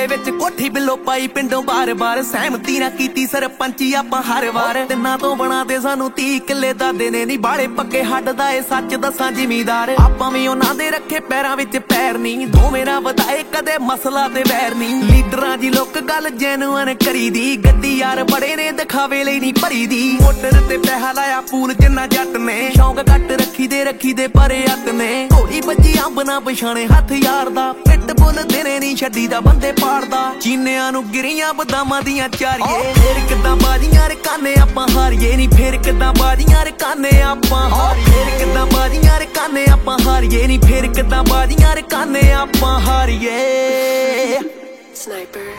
ਦੇ ਵਿੱਚ ਕੋਠੀ ਬਿੱਲੋ ਪਾਈ ਪਿੰਡੋਂ ਬਾਰ-ਬਾਰ ਸਹਿਮਤੀ ਨਾ ਕੀਤੀ ਸਰਪੰਚੀ ਆਪਾਂ ਹਰ ਵਾਰ ਤਿੰਨਾਂ ਤੋਂ ਬਣਾ ਦੇ ਸਾਨੂੰ 30 ਕਿੱਲੇ ਦਾਦੇ ਨੇ ਨੀ ਬਾਲੇ ਪੱਕੇ ਹੱਡ ਦਾ ਏ ਸੱਚ ਦੱਸਾਂ ਜ਼ਿਮੀਦਾਰ ਆਪਾਂ ਵੀ ਉਹਨਾਂ ਦੇ ਰੱਖੇ ਪੈਰਾਂ ਵਿੱਚ ਪੈਰ ਨਹੀਂ ਦੋਵੇਂ ਨਾ ਵਧਾਏ ਕਦੇ ਮਸਲਾ ਤੇ ਵੈਰ ਨਹੀਂ ਲੀਡਰਾਂ ਦੀ ਲੋਕ ਗੱਲ ਜੈਨੂਅਨ ਕਰੀਦੀ ਗੱਡੀ ਯਾਰ ਬੜੇ ਨੇ ਦਿਖਾਵੇ ਲਈ ਨਹੀਂ ਭਰੀਦੀ ਮੋਟਰ ਤੇ ਪੈਸਾ ਲਾਇਆ ਪੂਲ ਜਿੰਨਾ ਜੱਟ ਨੇ ਸ਼ੌਂਕ ਘੱਟ ਰੱਖੀ ਦੇ ਪਰ ਅੱਤ ਨੇ ਘੋੜੀ ਵੱਜੀ ਅੰਬ ਨਾ ਪਛਾਣੇ ਹੱਥ ਯਾਰ ਦਾ ਪਿੱਟ ਬੁੱਲ ਤੇਰੇ ਨਹੀਂ ਛੱਡੀ ਦਾ ਬੰਦੇ ਪਾੜਦਾ ਚੀਨਿਆਂ ਨੂੰ ਗਿਰੀਆਂ ਬਦਾਮਾਂ ਦੀਆਂ ਚਾਰੀਏ ਫੇਰ ਕਿੱਦਾਂ ਬਾਜੀਆਂ ਰਕਾਨੇ ਆਪਾਂ ਹਾਰੀਏ ਨਹੀਂ ਫੇਰ ਕਿੱਦਾਂ ਬਾਜੀਆਂ ਰਕਾਨੇ ਆਪਾਂ ਫੇਰ ਕਿੱਦਾਂ ਬਾਜੀਆਂ ਰਕਾਨੇ ਆਪਾਂ ਹਾਰੀਏ ਨਹੀਂ ਫੇਰ ਕਿੱਦਾਂ ਬਾਜੀਆਂ ਰਕਾਨੇ ਆਪਾਂ ਹਾਰੀਏ Sniper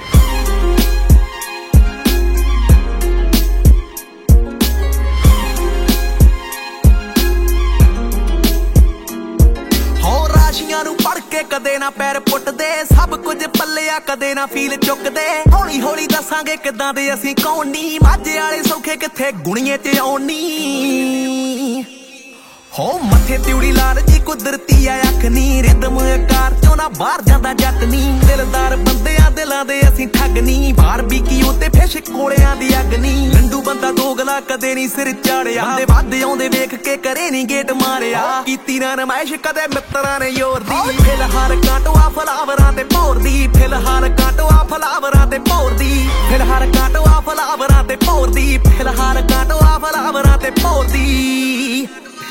ਨੂੰ ਪੜ ਕੇ ਕਦੇ ਨਾ ਪੈਰ ਪੁੱਟਦੇ ਸਭ ਕੁਝ ਪੱਲਿਆ ਕਦੇ ਨਾ ਫੀਲ ਚੁੱਕਦੇ ਹੌਲੀ ਹੌਲੀ ਦੱਸਾਂਗੇ ਕਿੱਦਾਂ ਦੇ ਅਸੀਂ ਕੌਣ ਨੀ ਮਾਝੇ ਵਾਲੇ ਸੌਖੇ ਕਿੱਥੇ ਗੁਣੀਏ ਚ ਆਉਣੀ ਹੋ ਮੱਥੇ ਤਿਉੜੀ ਲਾਲ ਜੀ ਕੁਦਰਤੀ ਆ ਅੱਖ ਨੀ ਰਿਦਮ ਆਕਾਰ ਚੋਂ ਨਾ ਬਾਹਰ ਜਾਂਦਾ ਜੱਟ ਨੀ ਦਿਲਦਾਰ ਬੰਦਿਆਂ ਦਿਲਾਂ ਦੇ ਅਸੀਂ ਠੱਗ ਨੀ ਬਾਰਬੀਕਿਊ ਤੇ ਫਿਸ਼ ਕੋਲਿਆਂ ਦੀ ਅੱਗ ਨੀ ਲੰਡੂ ਬੰਦਾ ਦੋਗਲਾ ਕਦੇ ਨੀ ਸਿਰ ਚਾੜਿਆ ਬੰਦੇ ਵੱਧ ਆਉਂਦੇ ਵੇਖ ਕੇ ਕਰੇ ਨੀ ਗੇਟ ਮਾਰਿਆ ਕੀਤੀ ਨਾ ਨਮਾਇਸ਼ ਕਦੇ ਮਿੱਤਰਾਂ ਨੇ ਯੋਰ ਦੀ ਫਿਲਹਾਲ ਕਾਟਵਾ ਫਲਾਵਰਾਂ ਤੇ ਭੌਰਦੀ ਫਿਲਹਾਲ ਕਾਟਵਾ ਫਲਾਵਰਾਂ ਤੇ ਭੌਰਦੀ ਫਿਲਹਾਲ ਕਾਟਵਾ ਫਲਾਵਰਾਂ ਤੇ ਭੌਰਦੀ ਫਿਲਹਾਲ ਕਾਟਵਾ ਫਲਾਵਰਾਂ ਤੇ ਭੌਰਦੀ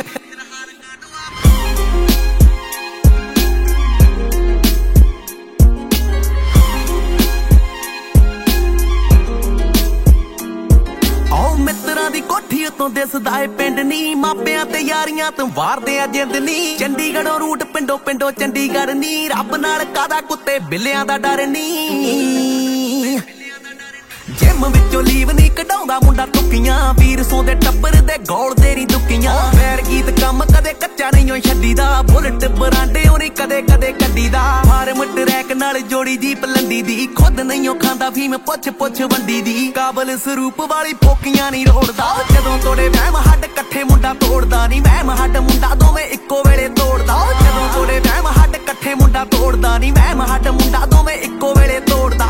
ਮਿੱਤਰਾਂ ਦੀ ਕੋਠੀ ਉਤੋਂ ਦਿਸਦਾ ਏ ਪਿੰਡ ਨੀ ਮਾਪਿਆਂ ਤੇ ਯਾਰੀਆਂ ਤੋਂ ਵਾਰਦੇ ਆ ਜਿੰਦ ਨੀ ਚੰਡੀਗੜ੍ਹੋਂ ਰੂਟ ਪਿੰਡੋਂ ਚੰਡੀਗੜ੍ਹ ਨੀ ਰੱਬ ਨਾਲ ਕਾਦਾ ਕੁੱਤੇ ਬਿੱਲਿਆਂ ਦਾ ਡਰ ਨੀ ਜਿਮ ਵਿੱਚੋਂ ਲੀਵ ਨੀ ਕਢਾਉਂਦਾ ਮੁੰਡਾ ਤੁੱਕੀਆਂ ਵੀਰ ਸੌਂਦੇ ਟੱਬਰ ਦੇ ਗੋਲ ਦੇ ਨੀ ਦੁੱਕੀਆਂ ਫੇਰ ਗੀਤ ਕੰਮ ਕਦੇ ਕੱਚਾ ਨਹੀਂ ਛੱਡੀਦਾ ਬੁਲਟ ਬਰਾਂਡੇ ਉਹਨੇ ਕਦੇ ਕੱਢੀਦਾ ਫਾਰਮ ਟਰੈਕ ਨਾਲ ਜੋੜੀ ਜੀਪ ਲੰਡੀ ਦੀ ਖੁਦ ਨਹੀਂ ਖਾਂਦਾ ਫੀਮ ਪੁੱਛ ਵੰਡੀ ਦੀ ਕਾਬਲ ਸਰੂਪ ਵਾਲੀ ਫੋਕੀਆਂ ਨਹੀਂ ਰੋੜਦਾ ਜਦੋਂ ਤੋੜੇ ਵਹਿਮ ਹੱਡ ਇਕੱਠੇ ਮੁੰਡਾ ਤੋੜਦਾ ਨਹੀਂ ਵਹਿਮ ਹੱਡ ਮੁੰਡਾ ਦੋਵੇਂ ਇੱਕੋ ਵੇਲੇ ਤੋੜਦਾ ਜਦੋਂ ਤੋੜੇ ਵਹਿਮ ਹੱਡ ਇਕੱਠੇ ਮੁੰਡਾ ਤੋੜਦਾ ਨਹੀਂ ਵਹਿਮ ਹੱਡ ਮੁੰਡਾ ਦੋਵੇਂ ਇੱਕੋ ਵੇਲੇ ਤੋੜਦਾ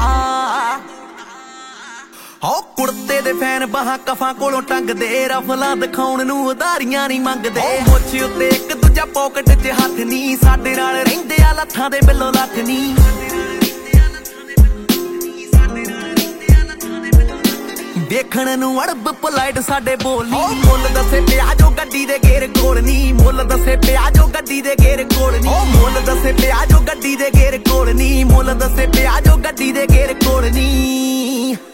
ਹੋ ਕੁੜਤੇ ਦੇ ਫੈਨ ਬਾਹਾਂ ਕਫਾਂ ਕੋਲੋਂ ਟੰਗਦੇ ਰਫਲਾਂ ਦਿਖਾਉਣ ਨੂੰ ਉਧਾਰੀਆਂ ਨਹੀਂ ਮੰਗਦੇ ਮੁੱਛ ਉੱਤੇ ਇੱਕ ਦੂਜਾ ਪੌਕਟ 'ਚ ਹੱਥ ਨਹੀਂ ਸਾਡੇ ਨਾਲ ਰਹਿੰਦੇ ਆ ਲੱਥਾਂ ਦੇ ਬਿੱਲੋਂ ਲੱਥ ਨਹੀਂ ਦੇਖਣ ਨੂੰ ਅੜਬ ਪੋਲਾਈਟ ਸਾਡੇ ਬੋਲੀ ਮੁੱਲ ਦੱਸੇ ਪਿਆ ਜੋ ਗੱਡੀ ਦੇ ਗੇਰ ਕੋਲ ਨਹੀਂ ਮੁੱਲ ਦੱਸੇ ਪਿਆ ਜੋ ਗੱਡੀ ਦੇ ਗੇਰ ਕੋਲ ਨਹੀਂ ਮੁੱਲ ਦੱਸੇ ਪਿਆ ਜੋ ਗੱਡੀ ਦੇ ਗੇਰ ਕੋਲ ਨਹੀਂ ਮੁੱਲ ਦੱਸੇ ਪਿਆ ਜੋ ਗੱਡੀ ਦੇ ਗੇਰ ਕੋਲ ਨਹੀਂ